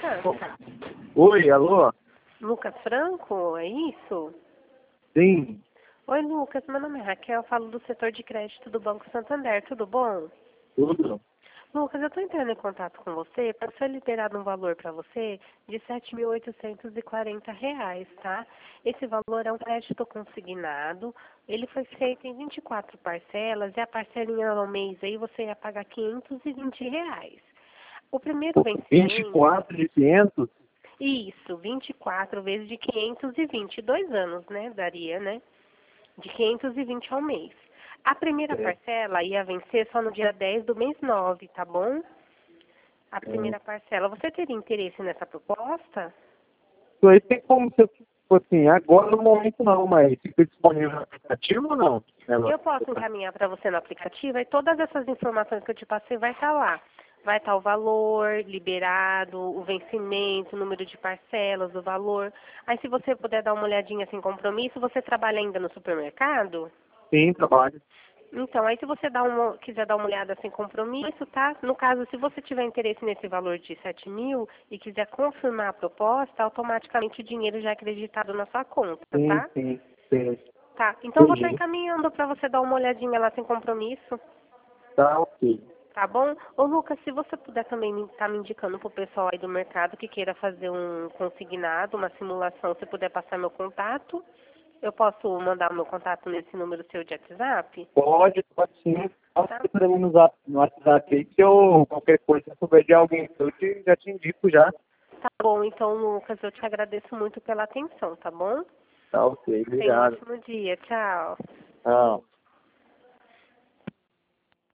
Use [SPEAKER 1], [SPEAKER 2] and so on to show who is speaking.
[SPEAKER 1] Lucas?
[SPEAKER 2] Oi, alô?
[SPEAKER 1] Lucas Franco, é isso?
[SPEAKER 2] Sim,
[SPEAKER 1] Oi, Lucas, meu nome é Raquel, eu falo do setor de crédito do Banco Santander, tudo bom?
[SPEAKER 2] tudo.
[SPEAKER 1] Lucas, eu estou entrando em contato com você para ser liberado um valor para você de R$ 7.840, tá? Esse valor é um crédito consignado, ele foi feito em 24 parcelas e a parcelinha ao mês aí você ia pagar R$ 520. O primeiro vencimento,
[SPEAKER 2] 24 de 500?
[SPEAKER 1] isso, 24 vezes de 520, 2 anos, né? Daria, né? De 520 ao mês. A primeira parcela ia vencer só no dia 10 do mês 9, tá bom? A primeira parcela. Você teria interesse nessa proposta?
[SPEAKER 2] Isso aí tem como ser, tipo assim, agora no momento não, mas fica disponível no aplicativo ou não?
[SPEAKER 1] Eu posso encaminhar para você no aplicativo e todas essas informações que eu te passei vai estar lá. Vai estar o valor liberado, o vencimento, o número de parcelas, o valor. Aí se você puder dar uma olhadinha sem compromisso, você trabalha ainda no supermercado?
[SPEAKER 2] Sim, trabalho.
[SPEAKER 1] Então, aí se você quiser dar uma olhada sem compromisso, tá? No caso, se você tiver interesse nesse valor de 7 mil e quiser confirmar a proposta, automaticamente o dinheiro já é acreditado na sua conta,
[SPEAKER 2] Sim,
[SPEAKER 1] tá?
[SPEAKER 2] sim, sim.
[SPEAKER 1] Tá. Então, vou estar
[SPEAKER 2] Entendi.
[SPEAKER 1] encaminhando para você dar uma olhadinha lá sem compromisso,
[SPEAKER 2] Tá ok.
[SPEAKER 1] tá bom? Ô, Lucas, se você puder também estar me indicando pro pessoal aí do mercado que queira fazer um consignado, uma simulação, se puder passar meu contato, eu posso mandar o meu contato nesse número seu de WhatsApp?
[SPEAKER 2] Pode sim.
[SPEAKER 1] Tá?
[SPEAKER 2] Passa pra mim no WhatsApp aí que eu, qualquer coisa, se eu souber de alguém, já te indico já.
[SPEAKER 1] Tá bom, então, Lucas, eu te agradeço muito pela atenção, tá bom?
[SPEAKER 2] Tá ok,
[SPEAKER 1] Tenha um
[SPEAKER 2] obrigado.
[SPEAKER 1] ótimo dia. Tchau.
[SPEAKER 2] Tchau.